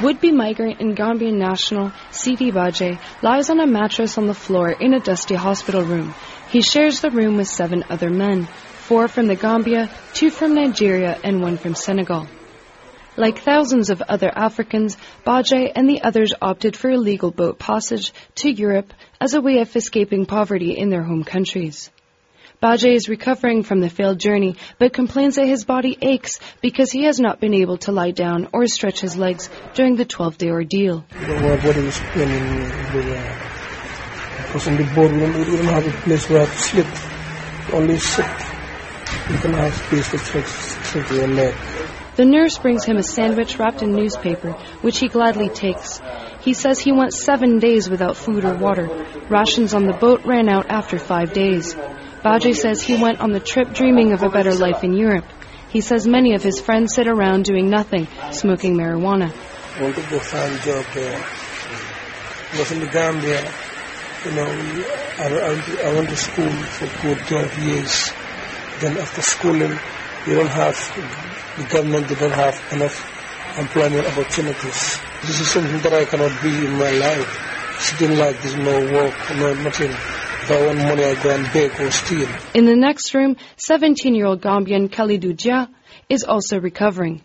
Would-be migrant and Gambian national Sidi Badji lies on a mattress on the floor in a dusty hospital room. He shares the room with 7 other men, 4 from the Gambia, 2 from Nigeria and 1 from Senegal. Like thousands of other Africans, Badji and the others opted for illegal boat passage to Europe as a way of escaping poverty in their home countries. Badji is recovering from the failed journey, but complains that his body aches because he has not been able to lie down or stretch his legs during the 12-day ordeal. My body was spinning because on the board we don't have a place where to sleep. Only sit. You can have space to stretch your leg. The nurse brings him a sandwich wrapped in newspaper, which he gladly takes. He says he went 7 days without food or water. Rations on the boat ran out after 5 days. Badji says he went on the trip dreaming of a better life in Europe. He says many of his friends sit around doing nothing, smoking marijuana. I want to go find a job there. Because in the Gambia, I went to school for good 12 years. Then after schooling, the government did not have enough employment opportunities. This is something that I cannot be in my life. Sitting like this, no work, no nothing. If I want money, I go and beg or steal. In the next room, 17-year-old Gambian Kalidou Dia is also recovering.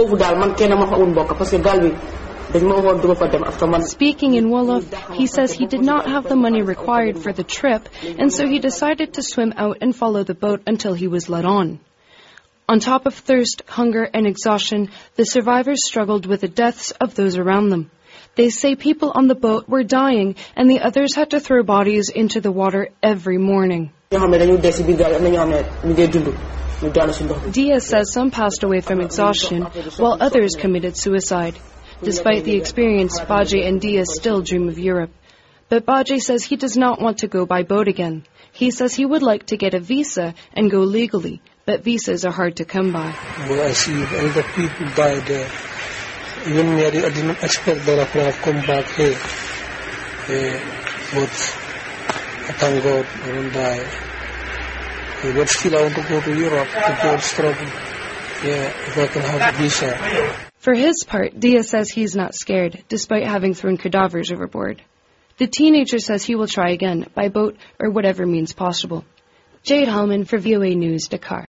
Speaking in Wolof, he says he did not have the money required for the trip, and so he decided to swim out and follow the boat until he was led on. On top of thirst, hunger, and exhaustion, the survivors struggled with the deaths of those around them. They say people on the boat were dying, and the others had to throw bodies into the water every morning. Diaz says some passed away from exhaustion, while others committed suicide. Despite the experience, Badji and Diaz still dream of Europe. But Badji says he does not want to go by boat again. He says he would like to get a visa and go legally, but visas are hard to come by. Well, I see a lot of people die there. Even me, I didn't expect that I could have come back here. But I thank God I don't die. But still I want to go to Europe to go and struggle. If I can have a visa. For his part, Dia says he's not scared, despite having thrown cadavers overboard. The teenager says he will try again, by boat or whatever means possible. Jade Hallman for VOA News, Dakar.